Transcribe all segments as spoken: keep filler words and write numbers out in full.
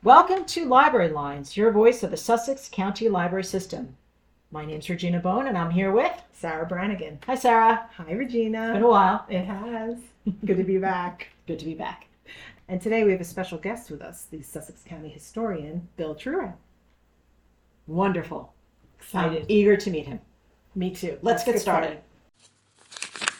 Welcome to Library Lines, your voice of the Sussex County Library System. My name's Regina Bone, and I'm here with Sarah Brannigan. Hi, Sarah. Hi, Regina. It's been a while. It has. Good to be back. Good to be back. And today we have a special guest with us, the Sussex County historian, Bill Truran. Wonderful. Excited. I'm eager to meet him. Me too. Let's, Let's get, get started. started.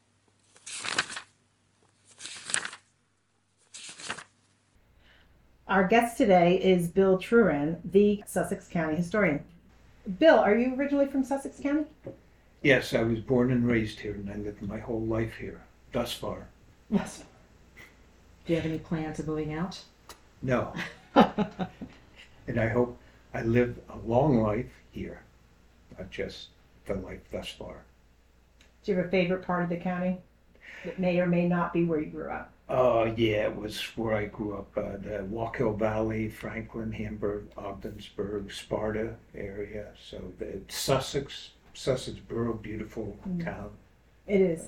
Our guest today is Bill Truran, the Sussex County historian. Bill, are you originally from Sussex County? Yes, I was born and raised here, and I lived my whole life here, thus far. Yes. Do you have any plans of moving out? No. And I hope I live a long life here, not just the life thus far. Do you have a favorite part of the county that may or may not be where you grew up? Uh, yeah, it was where I grew up, uh, the Wallkill Valley, Franklin, Hamburg, Ogdensburg, Sparta area. So the Sussex, Sussex Borough, beautiful mm. town. It is.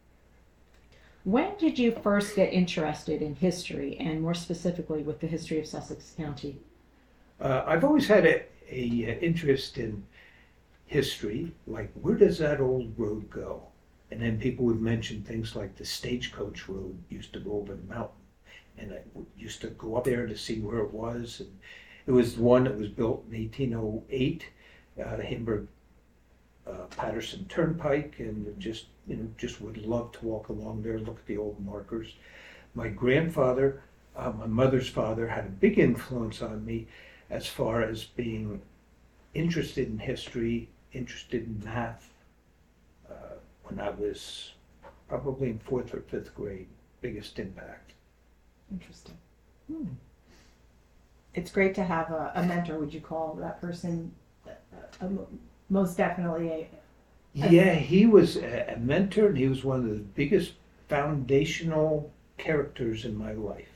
When did you first get interested in history, and more specifically with the history of Sussex County? Uh, I've always had a, a interest in history, like where does that old road go? And then people would mention things like the Stagecoach Road used to go over the mountain. And I used to go up there to see where it was. And it was the one that was built in eighteen oh eight, uh, the Hamburg uh, Patterson Turnpike. And just, you know, just would love to walk along there, look at the old markers. My grandfather, uh, my mother's father, had a big influence on me as far as being interested in history, interested in math. When I was probably in fourth or fifth grade, biggest impact. Interesting. Hmm. It's great to have a, a mentor. Would you call that person a, a, most definitely a, a... Yeah, he was a, a mentor, and he was one of the biggest foundational characters in my life.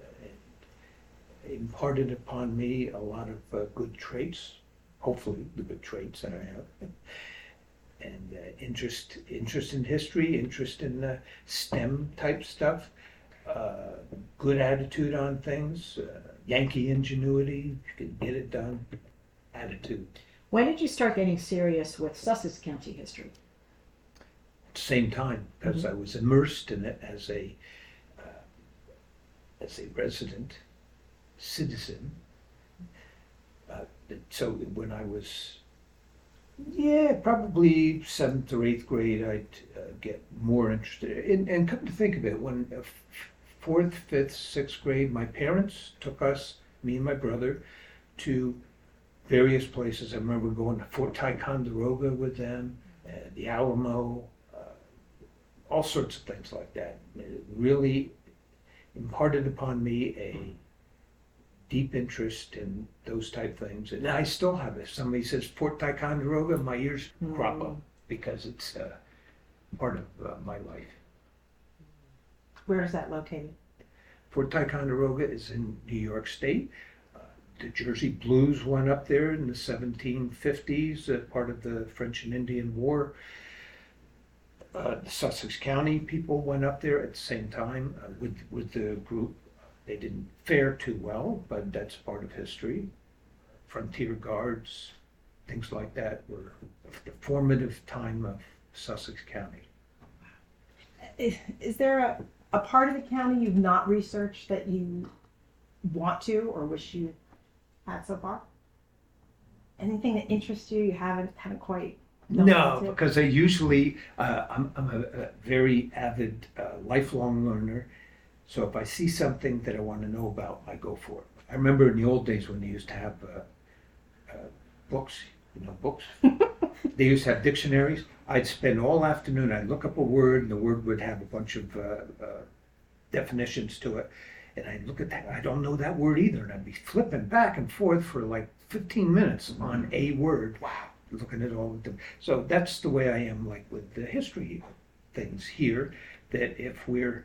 It imparted upon me a lot of uh, good traits, hopefully the good traits that I have. And uh, interest interest in history, interest in uh, STEM type stuff, uh, good attitude on things, uh, Yankee ingenuity, you can get it done, attitude. When did you start getting serious with Sussex County history? At the same time, because mm-hmm. I was immersed in it as a uh, as a resident citizen. Uh, so when I was Yeah, probably seventh or eighth grade, I'd uh, get more interested. In, and come to think of it, when uh, fourth, fifth, sixth grade, my parents took us, me and my brother, to various places. I remember going to Fort Ticonderoga with them, uh, the Alamo, uh, all sorts of things like that. It really imparted upon me a deep interest in those type things, and I still have it. If somebody says Fort Ticonderoga, my ears mm. crop up because it's uh, part of uh, my life. Where is that located? Fort Ticonderoga is in New York State. Uh, the Jersey Blues went up there in the seventeen fifties, uh, part of the French and Indian War. Uh, the Sussex County people went up there at the same time uh, with with the group. They didn't fare too well, but that's part of history. Frontier Guards, things like that were the formative time of Sussex County. Is, is there a, a part of the county you've not researched that you want to or wish you had so far? Anything that interests you, you haven't haven't quite No, because I usually, uh, I'm, I'm a, a very avid, uh, lifelong learner. So if I see something that I want to know about, I go for it. I remember in the old days when they used to have uh, uh, books, you know, books. They used to have dictionaries. I'd spend all afternoon, I'd look up a word, and the word would have a bunch of uh, uh, definitions to it. And I'd look at that, I don't know that word either. And I'd be flipping back and forth for like fifteen minutes on a word. Wow, looking at all of them. So that's the way I am, like with the history things here, that if we're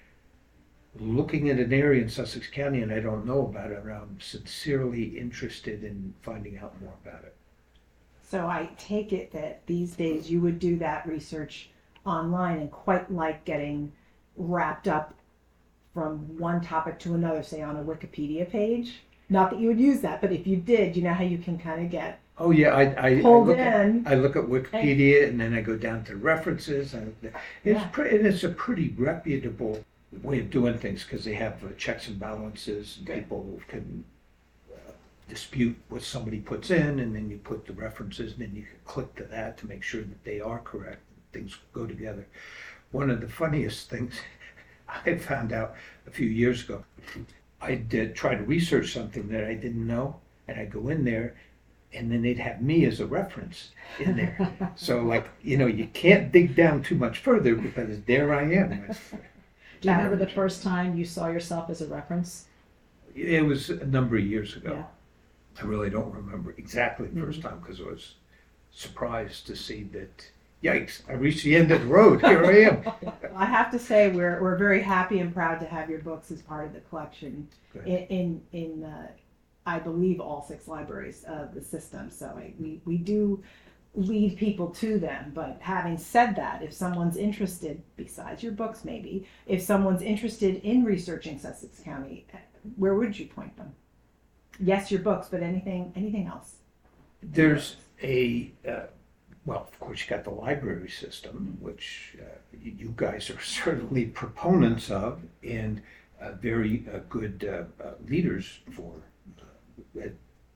looking at an area in Sussex County and I don't know about it, I'm sincerely interested in finding out more about it. So I take it that these days you would do that research online and quite like getting wrapped up from one topic to another, say on a Wikipedia page. Not that you would use that, but if you did, you know how you can kind of get Oh, yeah, I, I, I pulled look at, in. I look at Wikipedia and then I go down to references and it's Yeah. pretty, and it's a pretty reputable way of doing things because they have uh, checks and balances. And Good. people can uh, dispute what somebody puts in, and then you put the references, and then you can click to that to make sure that they are correct. Things go together. One of the funniest things I found out a few years ago, I did try to research something that I didn't know, and I go in there, and then they'd have me as a reference in there. So, like, you know, you can't dig down too much further because there I am. Do you remember the first time you saw yourself as a reference? It was a number of years ago. Yeah. I really don't remember exactly the first time because I was surprised to see that, yikes, I reached the end of the road. Here I am. I have to say we're we're very happy and proud to have your books as part of the collection Good. in in, in uh, I believe all six libraries of the system. So I, we we do lead people to them. But having said that, if someone's interested, besides your books maybe, if someone's interested in researching Sussex County, where would you point them? Yes, your books, but anything anything else? There's a, uh, well, of course, you got the library system, which uh, you you guys are certainly proponents of and uh, very uh, good uh, uh, leaders for uh,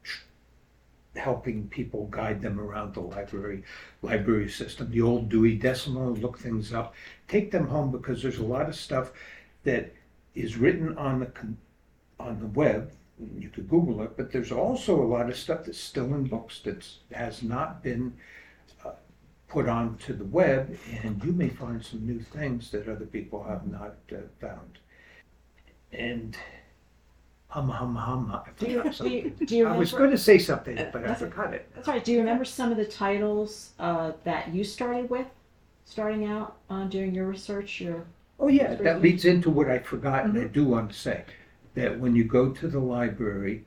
helping people guide them around the library library system. The old Dewey Decimal, look things up, take them home because there's a lot of stuff that is written on the con- on the web. You could Google it, but there's also a lot of stuff that's still in books that has not been uh, put onto the web, and you may find some new things that other people have not uh, found. And hum hum hum. I Do you, forgot do you, something. do you I was remember? going to say something, but I That's- forgot it. That's right. Do you remember some of the titles uh, that you started with, starting out uh, doing your research? Your Oh yeah, that leads into what I forgot, and I Mhm. do want to say, that when you go to the library,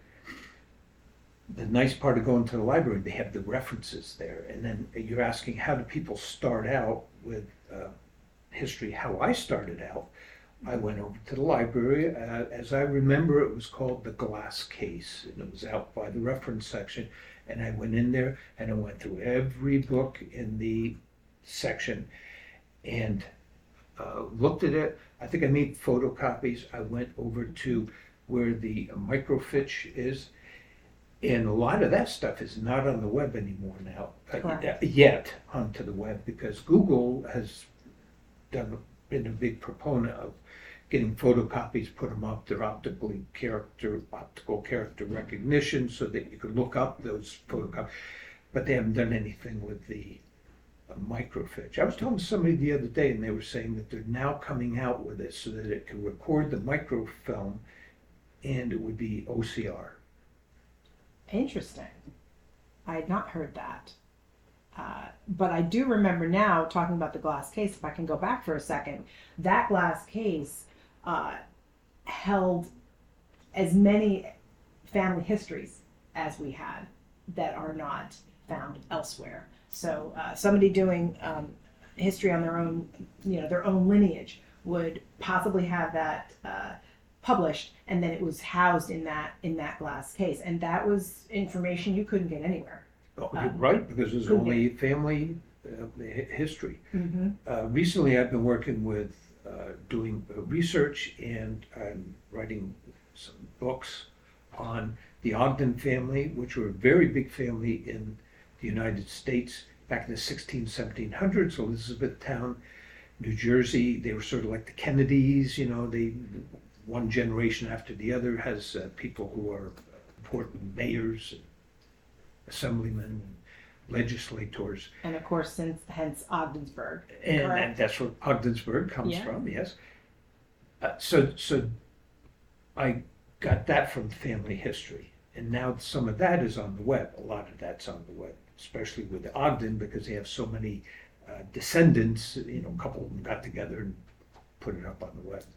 the nice part of going to the library, they have the references there, and then you're asking how do people start out with uh, history. How I started out, I went over to the library, uh, as I remember it was called the Glass Case, and it was out by the reference section, and I went in there and I went through every book in the section and uh, looked at it. I think I made photocopies. I went over to where the microfiche is, and a lot of that stuff is not on the web anymore now, uh, Correct. yet onto the web, because Google has done been a big proponent of getting photocopies, put them up. They're optically character optical character recognition, so that you can look up those photocopies. But they haven't done anything with the uh, microfiche. I was talking to somebody the other day, and they were saying that they're now coming out with it so that it can record the microfilm, and it would be O C R. Interesting. I had not heard that. Uh, but I do remember now, talking about the glass case, if I can go back for a second, that glass case uh, held as many family histories as we had that are not found elsewhere. So uh, somebody doing um, history on their own, you know, their own lineage would possibly have that uh, published, and then it was housed in that in that glass case, and that was information you couldn't get anywhere. Oh, Um, right, because there's couldn't only family uh, hi- history. Mm-hmm. Uh, recently, I've been working with uh, doing uh, research, and I'm writing some books on the Ogden family, which were a very big family in the United States back in the sixteen, seventeen hundreds, Elizabethtown, New Jersey. They were sort of like the Kennedys, you know, they, one generation after the other has uh, people who are important mayors, assemblymen, legislators. And of course, since hence Ogdensburg. And, Correct. and that's where Ogdensburg comes Yeah. from, yes. Uh, so, so I got that from family history, and now some of that is on the web. A lot of that's on the web, especially with Ogden, because they have so many uh, descendants. You know, a couple of them got together and put it up on the web.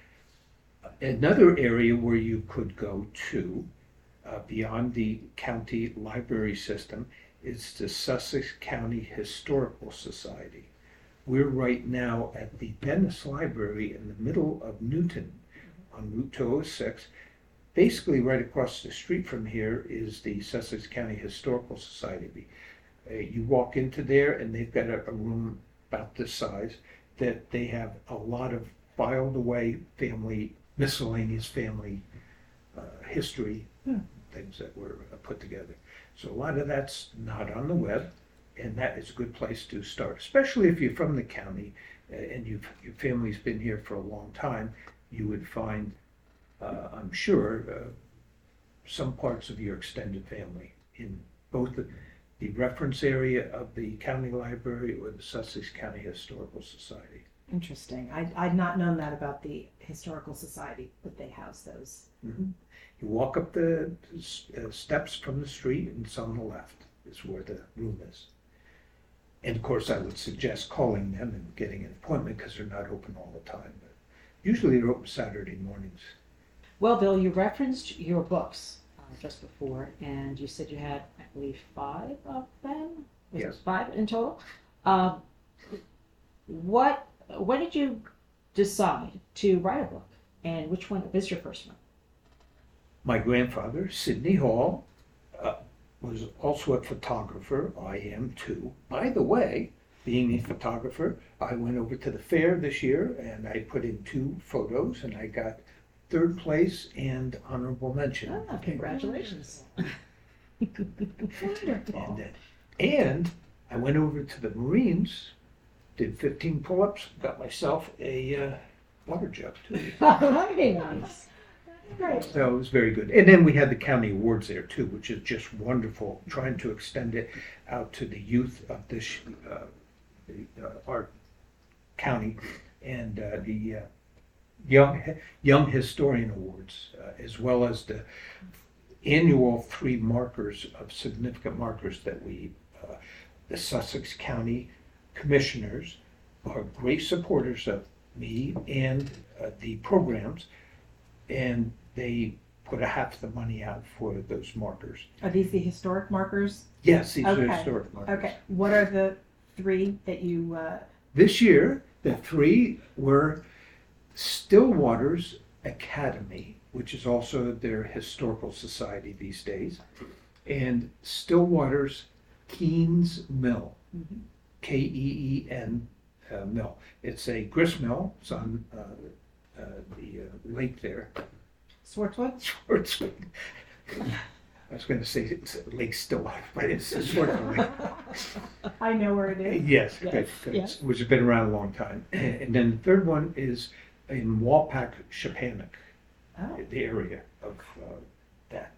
Another area where you could go to, uh, beyond the county library system, is the Sussex County Historical Society. We're right now at the Bennis Library in the middle of Newton on Route two oh six, basically right across the street from here is the Sussex County Historical Society. Uh, you walk into there and they've got a, a room about this size that they have a lot of filed away family, miscellaneous family uh, history Hmm. things that were uh, put together. So a lot of that's not on the web, and that is a good place to start, especially if you're from the county uh, and you've, your family's been here for a long time. You would find, uh, I'm sure, uh, some parts of your extended family in both the, the reference area of the county library or the Sussex County Historical Society. Interesting. I, I'd not known that about the Historical Society, that they house those. Mhm. You walk up the uh, steps from the street and it's on the left is where the room is. And of course, I would suggest calling them and getting an appointment because they're not open all the time. But usually they're open Saturday mornings. Well, Bill, you referenced your books uh, just before, and you said you had, I believe, five of them? Was Yes. it five in total? Um, what, when did you decide to write a book? And which one was your first one? My grandfather, Sidney Hall, uh, was also a photographer. I am too. By the way, being a photographer, I went over to the fair this year and I put in two photos and I got third place and honorable mention. Ah, congratulations. Wonderful. And, uh, and I went over to the Marines, did fifteen pull-ups, got myself a uh, water jug too. Very nice. Great. So it was very good. And then we had the county awards there too, which is just wonderful, trying to extend it out to the youth of this, uh, the, uh, our county, and uh, the uh, young young historian awards, uh, as well as the annual three markers of significant markers that we, uh, the Sussex County commissioners are great supporters of me and uh, the programs, and they put a half the money out for those markers. Are these the historic markers? Yes, these are Okay. historic markers. Okay. What are the three that you, uh, This year, the three were Stillwater's Academy, which is also their historical society these days, and Stillwater's Keen's Mill, Mhm. K E E N uh, Mill. It's a grist mill. It's on uh, uh, the uh, lake there. Swartzwood? Swartzwood. I was going to say it's Lake Stillwater, but it's Swartzwood Lake. I know where it is. Yes, Yes, good, good. yes. Which has been around a long time. And then the third one is in Walpack, Chepanik, Oh, the area of uh, that.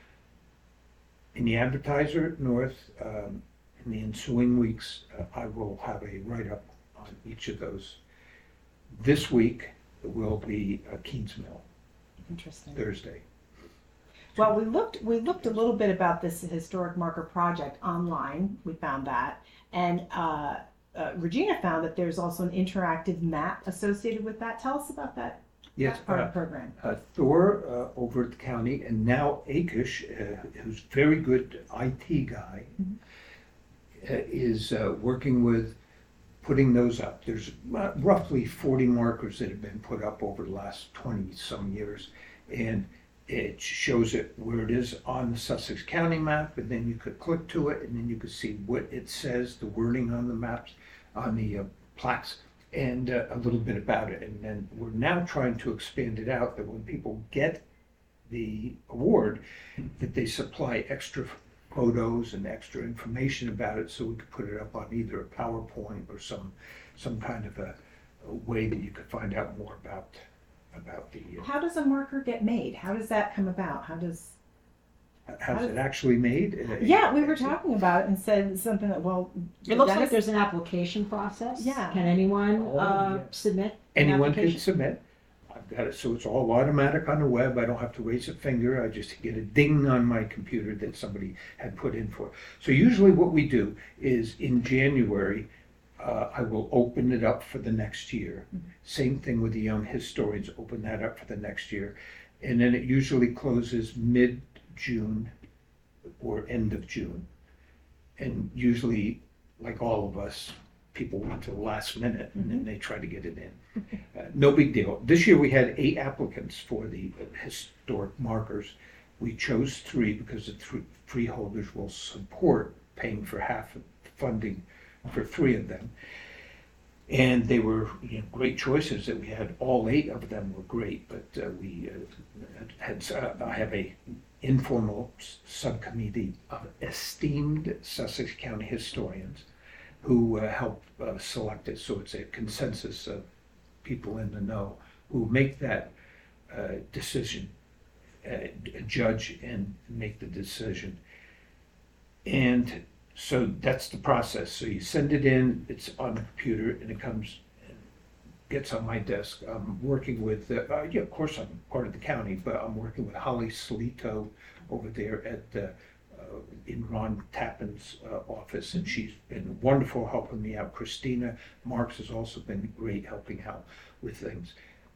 In the Advertiser North, um, in the ensuing weeks, uh, I will have a write-up on each of those. This week will be uh, Keen's Mill, interesting. Thursday. Well, we looked we looked a little bit about this historic marker project online. We found that, and uh, uh, Regina found that there's also an interactive map associated with that. Tell us about that, Yes, that part uh, of the program. Uh, Thor uh, over at the county, and now Akish, uh, who's a very good I T guy, Mhm. uh, is uh, working with putting those up. There's uh, roughly forty markers that have been put up over the last twenty some years, and it shows it where it is on the Sussex County map, and then you could click to it, and then you could see what it says, the wording on the maps, on the uh, plaques, and uh, a little bit about it. And then we're now trying to expand it out that when people get the award, that they supply extra photos and extra information about it, so we could put it up on either a PowerPoint or some some kind of a, a way that you could find out more about about the uh, How does a marker get made? How does that come about? How does how's it actually made. Uh, yeah, we were talking about it and said something that well, It looks Dennis- like there's an application process. Yeah. Can anyone Oh, uh, yeah. submit an Anyone can application? submit. I've got it, so it's all automatic on the web. I don't have to raise a finger. I just get a ding on my computer that somebody had put in for. So usually what we do is in January, uh, I will open it up for the next year. Mm-hmm. Same thing with the young historians, open that up for the next year. And then it usually closes mid-June or end of June. And usually, like all of us, people went to the last minute and then they try to get it in. Uh, no big deal. This year we had eight applicants for the historic markers. We chose three because the three freeholders will support paying for half of funding for three of them. And they were, you know, great choices that we had. All eight of them were great, but uh, we uh, had, uh, I have a informal s- subcommittee of esteemed Sussex County historians who uh, help uh, select it. So it's a consensus of people in the know who make that uh, decision, uh, judge and make the decision. And so that's the process. So you send it in, it's on the computer, and it comes, and gets on my desk. I'm working with, uh, uh, yeah, of course I'm part of the county, but I'm working with Holly Solito over there at uh, uh, in Ron Tappan's uh, office, and she's been wonderful helping me out. Christina Marks has also been great helping out with things.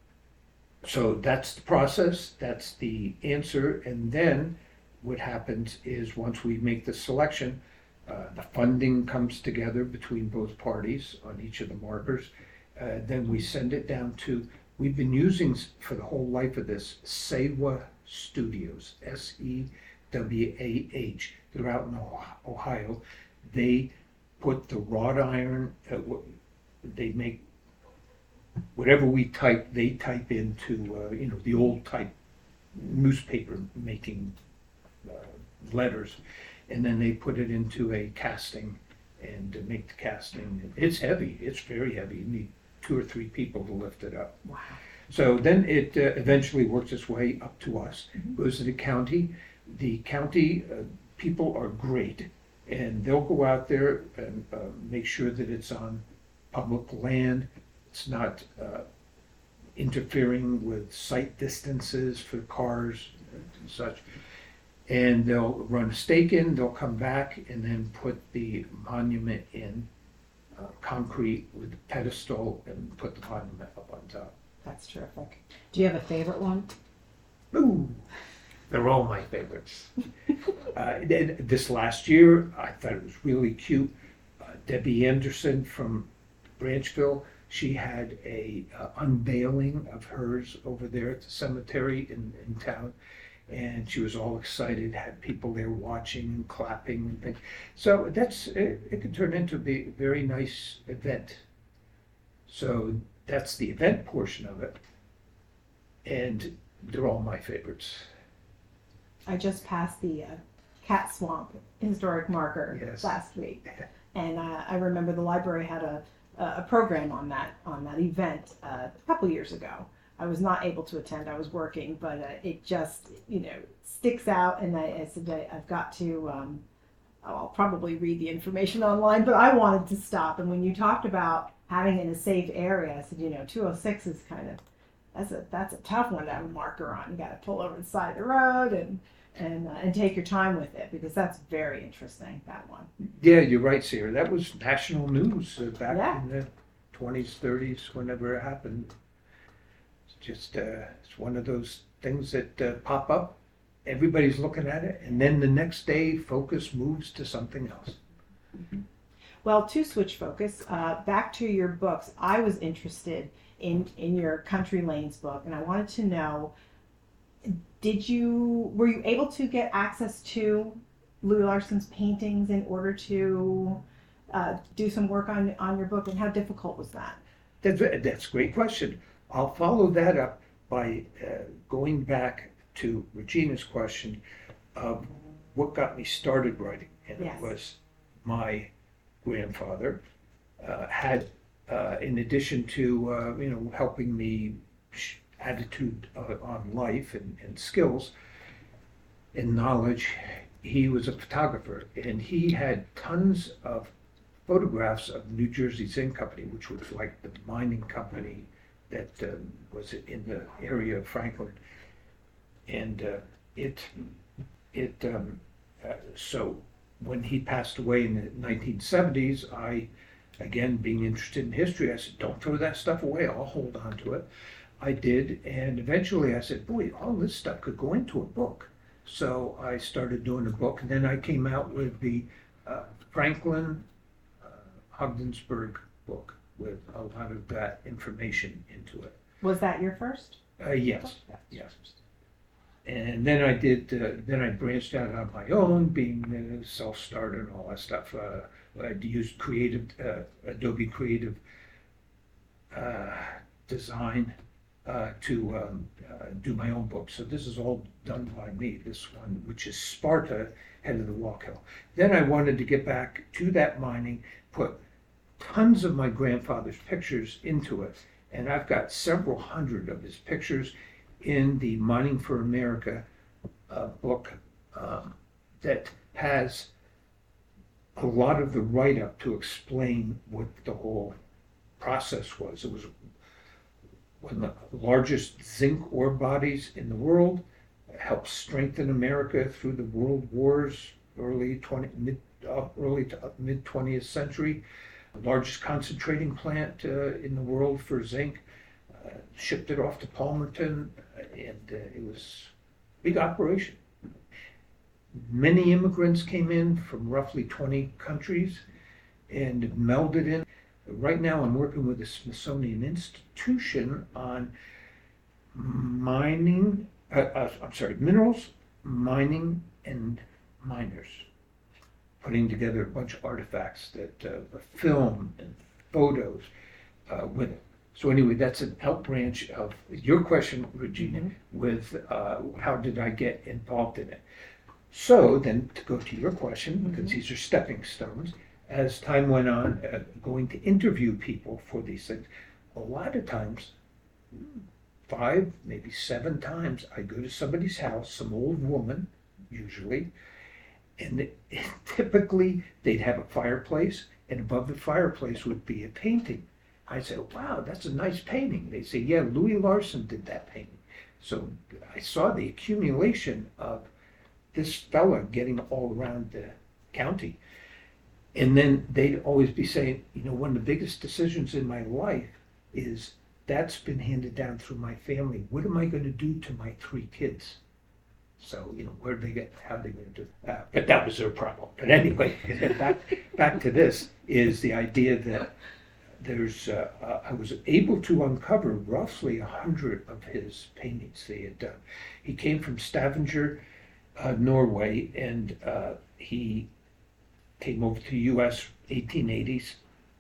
So that's the process, that's the answer, and then what happens is once we make the selection, uh, the funding comes together between both parties on each of the markers. Uh, then we send it down to, we've been using s- for the whole life of this, Sewa Studios, S E W A H. They're out in Ohio- Ohio. They put the wrought iron, uh, wh- they make whatever we type, they type into, uh, you know, the old type newspaper making uh, letters, and then they put it into a casting and to make the casting. It's heavy. It's very heavy. You need two or three people to lift it up. Wow. So then it uh, eventually works its way up to us. Mhm. Goes to the county. The county uh, people are great, and they'll go out there and uh, make sure that it's on public land. It's not uh, interfering with sight distances for cars and such. And they'll run a stake in, they'll come back and then put the monument in uh, concrete with a pedestal and put the monument up on top. That's terrific. Do you have a favorite one? Ooh, they're all my favorites. uh, then this last year, I thought it was really cute. Uh, Debbie Anderson from Branchville, she had a uh, unveiling of hers over there at the cemetery in, in town. And she was all excited, had people there watching and clapping and things. So that's, it, it could turn into a very nice event. So that's the event portion of it. And they're all my favorites. I just passed the uh, Cat Swamp historic marker Yes. last week, and uh, I remember the library had a a program on that on that event uh, a couple years ago. I was not able to attend; I was working, but uh, it just you know sticks out. And I, I said I, I've got to. Um, I'll probably read the information online, but I wanted to stop. And when you talked about having it in a safe area, I said, you know, two oh six is kind of that's a that's a tough one to have a marker on. You got to pull over the side of the road and and uh, and take your time with it, because that's very interesting, that one. Yeah, you're right, Sarah. That was national news uh, back Yeah. in the twenties, thirties, whenever it happened. It's just, uh, it's one of those things that uh, pop up. Everybody's looking at it, and then the next day, focus moves to something else. Well, to switch focus, uh, back to your books, I was interested in in your Country Lanes book, and I wanted to know, did you were you able to get access to Louis Larson's paintings in order to uh, do some work on on your book, and how difficult was that? That's, that's a great question. I'll follow that up by uh, going back to Regina's question of what got me started writing. And Yes. it was my grandfather uh, had, uh, in addition to, uh, you know, helping me sh- attitude uh, on life and, and skills and knowledge, he was a photographer, and he had tons of photographs of New Jersey Zinc Company, which was like the mining company that um, was in the area of Franklin. And uh, it, it, um, uh, so when he passed away in the nineteen seventies, I, again, being interested in history, I said, don't throw that stuff away, I'll hold on to it. I did, and eventually I said, boy, all this stuff could go into a book. So I started doing a book, and then I came out with the uh, Franklin uh, Ogdensburg book with a lot of that information into it. Was that your first? Uh, yes, yes. And then I did, uh, then I branched out on my own, being a self-starter and all that stuff. Uh, I used Creative, uh, Adobe Creative uh, Design uh, to um, uh, do my own book. So this is all done by me, this one, which is Sparta, Head of the Wallkill. Then I wanted to get back to that mining, put tons of my grandfather's pictures into it. And I've got several hundred of his pictures in the Mining for America uh, book um, that has a lot of the write-up to explain what the whole process was. It was one of the largest zinc ore bodies in the world, helped strengthen America through the world wars, early twenty, mid, uh, early to uh, mid twentieth century. The largest concentrating plant uh, in the world for zinc. Uh, shipped it off to Palmerton, uh, and uh, it was a big operation. Many immigrants came in from roughly twenty countries and melded in. Right now I'm working with the Smithsonian Institution on mining, uh, uh, I'm sorry, minerals, mining, and miners. Putting together a bunch of artifacts that uh, film and photos uh, with it. So anyway, that's an out branch of your question, Regina, mm-hmm. with uh, how did I get involved in it? So then to go to your question, mm-hmm. because these are stepping stones, as time went on, uh, going to interview people for these things, a lot of times, five, maybe seven times, I go to somebody's house, some old woman, usually, and it, typically they'd have a fireplace, and above the fireplace would be a painting. I said, wow, that's a nice painting. They say, yeah, Louis Larson did that painting. So I saw the accumulation of this fella getting all around the county. And then they'd always be saying, you know, one of the biggest decisions in my life is that's been handed down through my family. What am I going to do to my three kids? So, you know, where did they get, how are they going to do that? Uh, but that was their problem. But anyway, back, back to this is the idea that there's, uh, uh, I was able to uncover roughly a hundred of his paintings they had done. He came from Stavanger, uh, Norway, and uh, he came over to the U S eighteen eighties,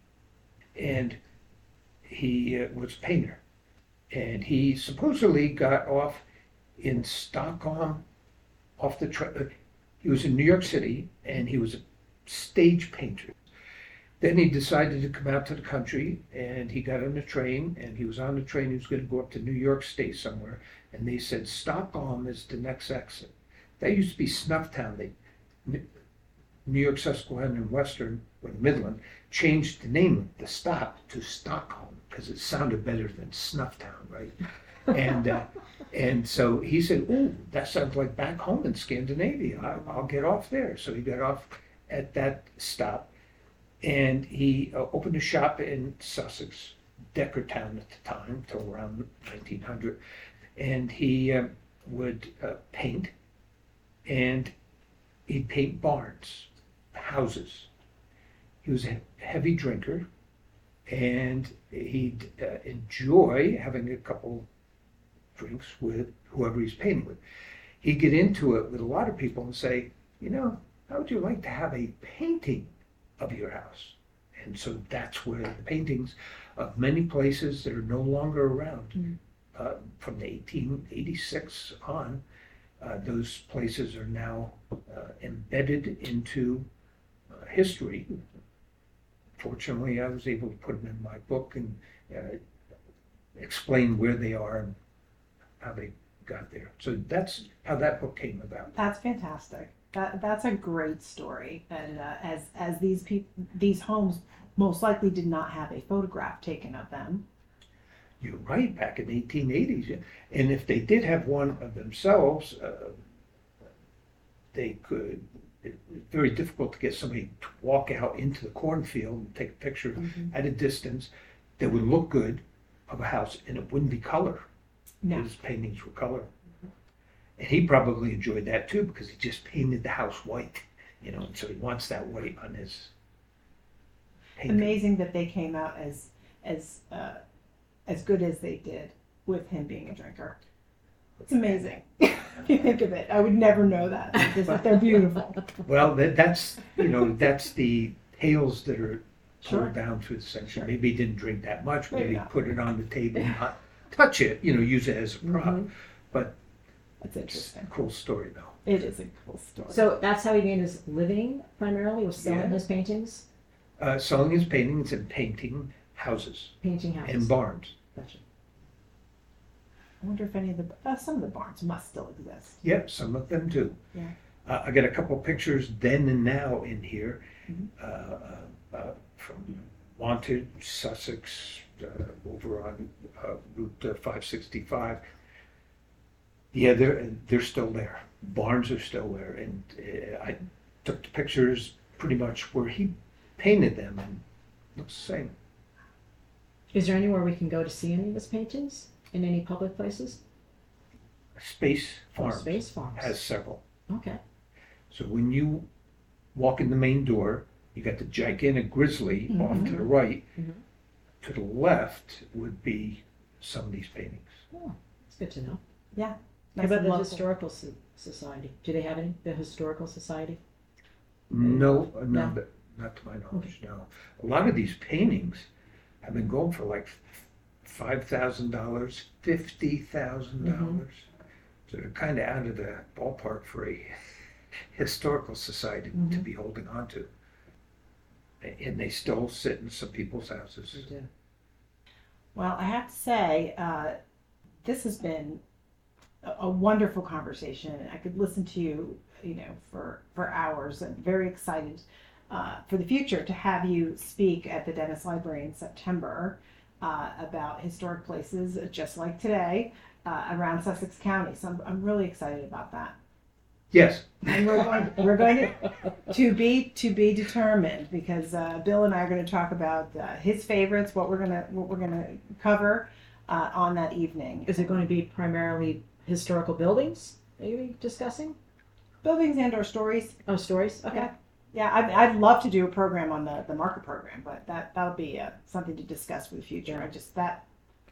and he uh, was a painter. And he supposedly got off in Stockholm, off the tra- he was in New York City, and he was a stage painter. Then he decided to come out to the country, and he got on the train, and he was on the train, he was going to go up to New York State somewhere, and they said Stockholm is the next exit. That used to be Snufftown. They, New York, Susquehanna, and Western, or Midland, changed the name of the stop to Stockholm, because it sounded better than Snufftown, right? and uh, and so he said, oh, that sounds like back home in Scandinavia. I, I'll get off there. So he got off at that stop, and he uh, opened a shop in Sussex, Deckertown at the time, till around nineteen hundred, and he uh, would uh, paint, and he'd paint barns, houses. He was a heavy drinker, and he'd uh, enjoy having a couple drinks with whoever he's painting with. He'd get into it with a lot of people and say, you know, how would you like to have a painting of your house? And so that's where the paintings of many places that are no longer around, mm-hmm. uh, from the eighteen eighty-six on, uh, those places are now uh, embedded into uh, history. Fortunately, I was able to put them in my book and uh, explain where they are and how they got there. So that's how that book came about. That's fantastic. That that's a great story. And uh, as as these people, these homes most likely did not have a photograph taken of them. You're right. Back in the eighteen eighties, yeah. And if they did have one of themselves, uh, they could. It's very difficult to get somebody to walk out into the cornfield and take a picture mm-hmm. at a distance that would look good of a house, and it wouldn't be color. No. His paintings were color. Mm-hmm. And he probably enjoyed that too, because he just painted the house white, you know, and so he wants that white on his paint them. amazing that they came out as as uh, as good as they did with him being a drinker. It's amazing if you think of it. I would never know that, because but they're beautiful. Well, that, that's, you know, that's the tales that are Sure. pulled down through the section. Sure. Maybe he didn't drink that much, Maybe maybe not. put it on the table, not touch it, you know, use it as a prop. Mhm. But That's it's interesting. a cool story though. It is a cool story. So that's how he made his living primarily, was selling Yeah. his paintings, Uh, selling his paintings and painting houses painting houses. and barns. Gotcha. I wonder if any of the uh, some of the barns must still exist. Yep, some of them do. Yeah. Uh, I got a couple pictures then and now in here, Mhm. uh, uh, uh, from Wanted, Sussex, uh, over on uh, Route uh, five sixty-five. Yeah, they're they're still there. Barns are still there, and uh, I took the pictures pretty much where he painted them, and looks the same. Is there anywhere we can go to see any of his paintings? In any public places? Space Oh, Farms Space Farms. has several. Okay. So when you walk in the main door, you got the gigantic grizzly off to the right. Mhm. To the left would be some of these paintings. Oh, that's good to know. Yeah. How Nice about and the local. Historical so- Society? Do they have any? The Historical Society? No, uh, No. no, but not to my knowledge, no. A lot of these paintings have been going for like five thousand dollars, fifty thousand dollars. So they're kind of out of the ballpark for a historical society to Mhm. be holding on to. And they still sit in some people's houses. They do. Well, I have to say, uh, this has been a, a wonderful conversation. I could listen to you, you know, for, for hours. I'm very excited uh, for the future to have you speak at the Dennis Library in September uh, about historic places, just like today, uh, around Sussex County. So I'm, I'm really excited about that. Yes, And we're going, we're going to, to be to be determined, because uh, Bill and I are going to talk about uh, his favorites, what we're gonna what we're gonna cover uh, on that evening. Is it going to be primarily historical buildings that you'll be discussing? Buildings and or stories? Oh, stories? Okay. Yeah. Yeah, I'd, I'd love to do a program on the, the marker program, but that that'll be uh, something to discuss for the future. I just that.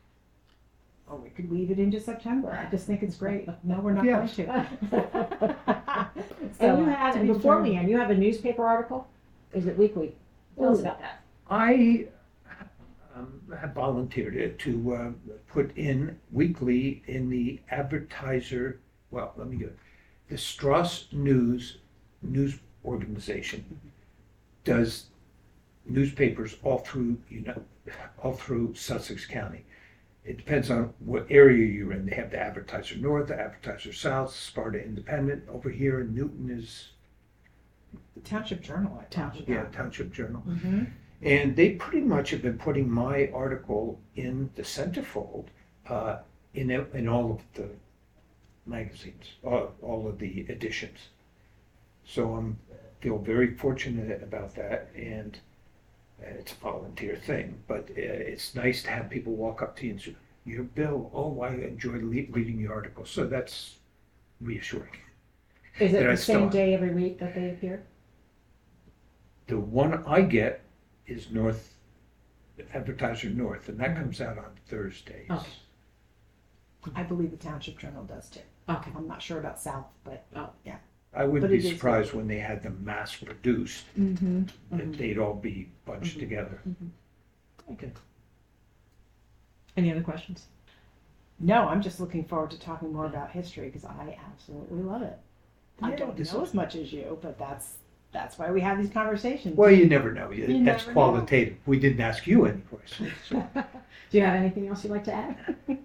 Or we could weave it into September. I just think it's great. No, we're not Yeah. going to. And you have, to and be before determined. me, and you have a newspaper article? Is it weekly? Tell us Oh. about that. I um, have volunteered to uh, put in weekly in the advertiser, well, let me go, the Strauss News news organization does newspapers all through, you know, all through Sussex County. It depends on what area you're in. They have the Advertiser North, the Advertiser South, Sparta Independent. Over here in Newton is, Township Journal. I Township. yeah, Township Journal. Mm-hmm. And they pretty much have been putting my article in the centerfold uh, in in all of the magazines, all, all of the editions. So I'm feel very fortunate about that, and it's a volunteer thing, but uh, it's nice to have people walk up to you and say, "You're Bill. Oh, I enjoyed le- reading your article." So that's reassuring. Is it Did I the same stop? day every week that they appear? The one I get is North Advertiser North, and that comes out on Thursdays. Okay. I believe the Township Journal does too. Okay. I'm not sure about South, but I wouldn't But be it is surprised when they had them mass produced, mm-hmm. that they'd all be bunched Mhm. together. Okay. Any other questions? No, I'm just looking forward to talking more about history because I absolutely love it. I Yeah, don't this know is- as much as you, but that's that's why we have these conversations. Well, you never know. You- You That's never qualitative. We didn't ask you any questions. so- Do you have anything else you'd like to add?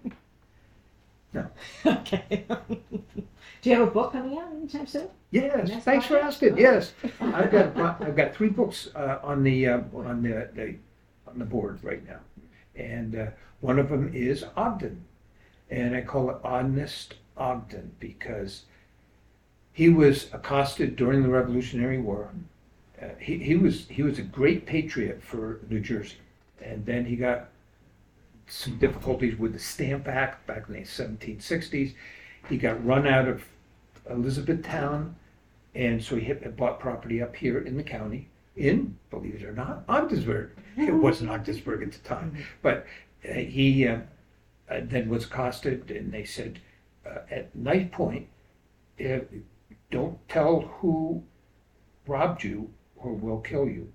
No. Okay. Do you have a book coming out anytime soon? Yes, Next thanks for project? asking. Yes, I've got I've got three books uh, on the uh, on the, the on the board right now, and uh, one of them is Ogden, and I call it Honest Ogden because he was accosted during the Revolutionary War. Uh, he he was he was a great patriot for New Jersey, and then he got some difficulties with the Stamp Act back in the seventeen sixties. He got run out of Elizabethtown, and so he hit, bought property up here in the county, in, believe it or not, Ogdensburg. It wasn't Ogdensburg at the time, but uh, he uh, uh, then was accosted, and they said, uh, at knife point, uh, don't tell who robbed you or we'll kill you.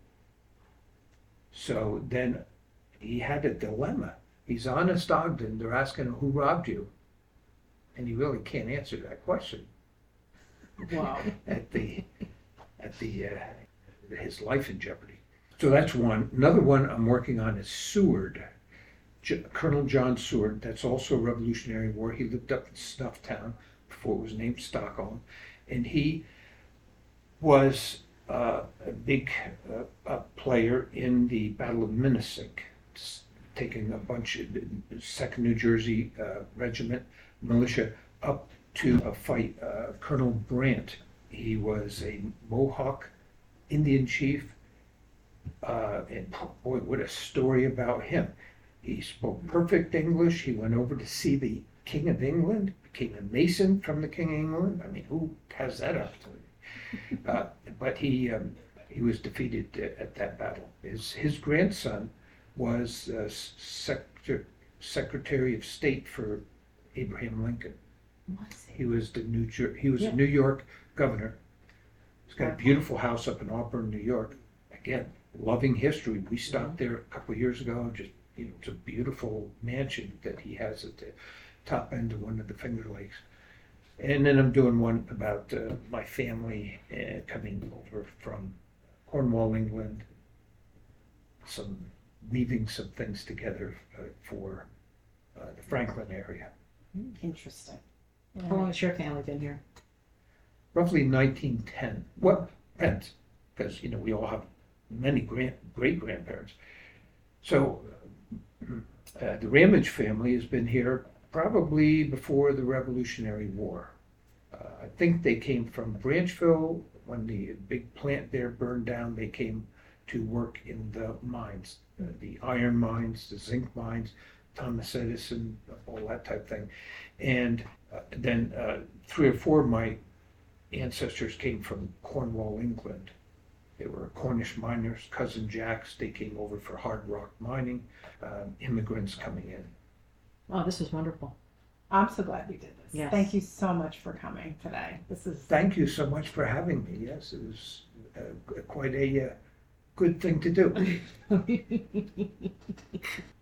So then he had a dilemma. He's honest Ogden, they're asking him who robbed you. And he really can't answer that question. Wow. At the, at the, uh, his life in jeopardy. So that's one. Another one I'm working on is Seward. J- Colonel John Seward, that's also a Revolutionary War. He lived up in Snufftown before it was named Stockholm. And he was uh, a big uh, a player in the Battle of Minnesink, taking a bunch of second New Jersey uh, Regiment militia up to a fight. Uh, Colonel Brandt, he was a Mohawk Indian chief, uh, and boy, what a story about him. He spoke perfect English. He went over to see the King of England, became a Mason from the King of England. I mean, who has that opportunity? Uh, but he um, he was defeated at that battle. His, his grandson was uh, Secretary, Secretary of State for Abraham Lincoln. He was the New Jer- he was Yeah. a New York governor. He's got a beautiful house up in Auburn, New York. Again, loving history. We stopped there a couple of years ago. Just you know, it's a beautiful mansion that he has at the top end of one of the Finger Lakes. And then I'm doing one about uh, my family uh, coming over from Cornwall, England. Some weaving some things together uh, for uh, the Franklin area. Interesting. How long has your family been here? Roughly nineteen ten. Well, depends, because you know we all have many grand great grandparents. So uh, the Ramage family has been here probably before the Revolutionary War. Uh, I think they came from Branchville when the big plant there burned down. They came to work in the mines, uh, the iron mines, the zinc mines, Thomas Edison, all that type of thing. And uh, then uh, three or four of my ancestors came from Cornwall, England. They were Cornish miners, cousin Jacks. They came over for hard rock mining, uh, immigrants coming in. Oh, this is wonderful. I'm so glad you did this. Yes. Thank you so much for coming today. This is Thank you so much for having me. Yes, it was uh, quite a uh, good thing to do.